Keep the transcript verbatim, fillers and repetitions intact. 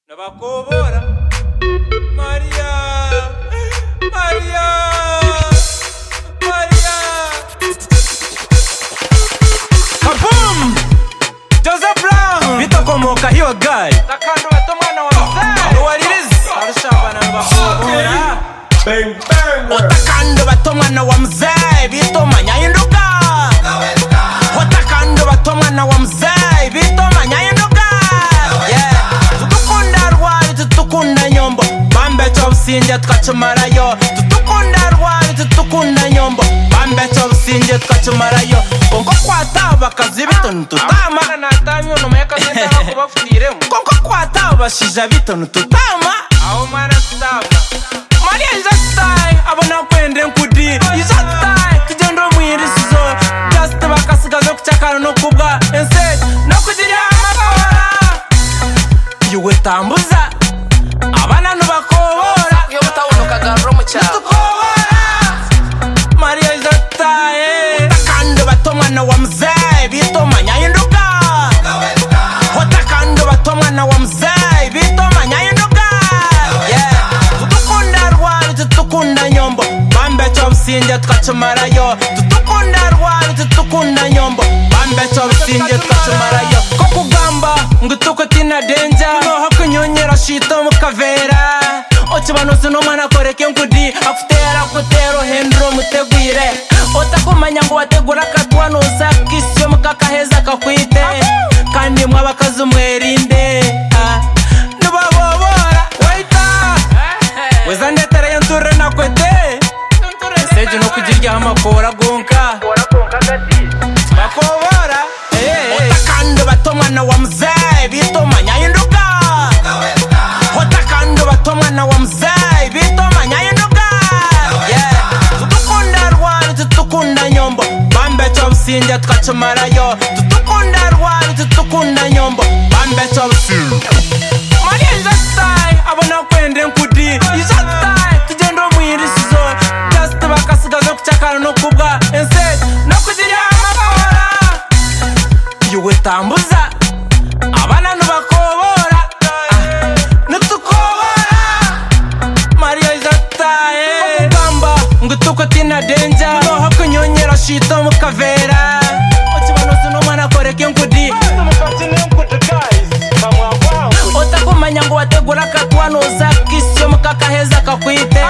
Nabakobora Maria Maria Maria Kaboom Joseph Brown Bito komoka hiyo guy Takando bato mwana wa mzee Waririzi Arushabana nabakobora Bang bang Otakando bato mwana wa mzee Bito manyayinduka Otakando bato mwana wa mzee Bito manyayinduka Tutukunda nyombo Bambe chobusinje tukachumarayo Tutukunda rwari tutukunda nyombo Bambe chobusinje tukachumarayo Konko kwata bakazi bitonu tutama Natami ono mayaka zenda kubafutiremo Konko kwata bashija bitonu tutama Aho mara tutama Maria izatai abona kwende nkudi Izatai tujendo mwirisizo Just bakasigazo kuchakana no kubwa Instead no kugira amakora Yuwe tambuza Abana nubakobora Yo butabunuka garo mu cyaro Tukobora Maria izataye Takando bato mwana wa mzee Bito manyayinduka Otakando bato mwana wa mzee Bito manyayinduka Yeah Tutukunda rwari tutukunda nyombo Bambe chobusinje tukachumarayo Tutukunda rwari tutukunda nyombo Bambe chobusinje tukachumarayo Kokugamba ngutuko tina danger Noho kunyonyera shito mukavera Ochibanuzi no mwana koreke nkudi Akutera kutero hendro mutegwire Otakumanya ngo wategura katwa nusa Kisyo mukakaheza kakwite Kandi mwabakazi mwerinde Nubabobora Waita Weza ndetara yanture nakwete Seju no kujirya hamakora gonka Bakobora Otakando bato mwana wa mzee Bito manyayinduka Otakando bato mwana wa mzee Bito manyayinduka Yeah Tutukunda rwari tutukunda nyombo Bambe chobusinje tukachumarayo Tutukunda rwari tutukunda nyombo Bambe chobusinje Maria izatai abona kwende nkudi Izatai tujendo mwirisizo Just bakasigazo kuchakana no kubwa Instead no kugira amakora Yuwe tambuza Abana nubakobora Nutukobora Maria izataye Kokugamba ngutuko tina danger Noho kunyonyera shito mukavera Ochibanuzi no mwana koreke nkudi Otakumanya ngo wategura katwa nusa Kisyo mukakaheza kakwite